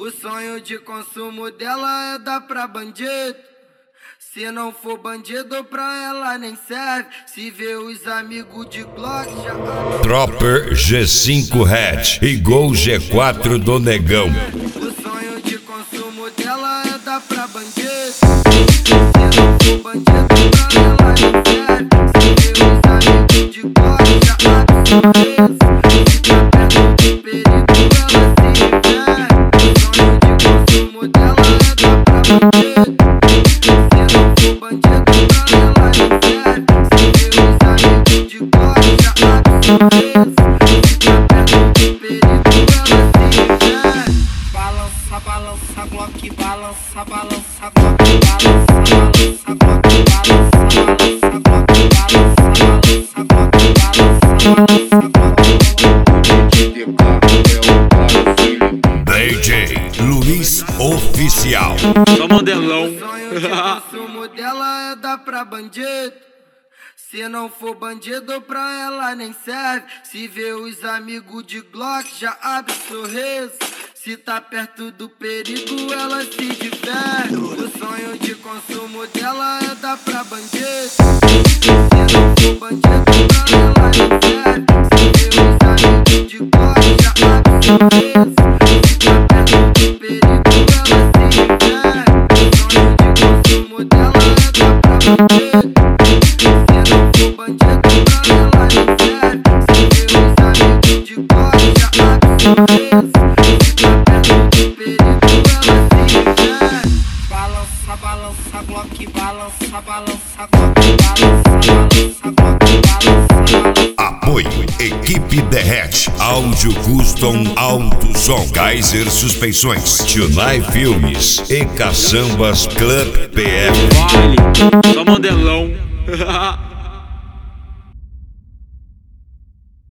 O sonho de consumo dela é dar pra bandido. Se não for bandido, pra ela nem serve. Se vê os amigos de Glock já... Tropper G5 Hatch e Gol G4 do Negão. O sonho de consumo dela é dar pra bandido. Se não for bandido, pra ela nem serve. Se vê os amigos de Glock já abre sorriso. Se tá perto do perigo, ela se diverte. O sonho de consumo dela é dar pra bandido. Balança, balança, Glock, balança, balança, Glock, balança, balança, Glock, balança, balança, Glock, balança, balança, DJ Luiz Oficial. Só modelão. O sonho de consumo dela é dar pra bandido. Se não for bandido, pra ela nem serve. Se vê os amigos de Glock, já abre sorriso. Se tá perto do perigo, ela se diverte. O sonho de consumo dela é dar pra bandido. Se não for bandido, pra ela nem serve. Se vê os amigos de Glock, já abre sorriso. Se tá perto do perigo, ela se diverte. O sonho de consumo dela é dar pra bandido. balança, balança, Glock, balança, balança, Glock, balança, balança, Glock, balança, balança. Apoio Equipe Derrete, Áudio Custom Alto Som, Kaiser Suspensões, Tunai Filmes e Caçambas Club PF. Vale, só modelão.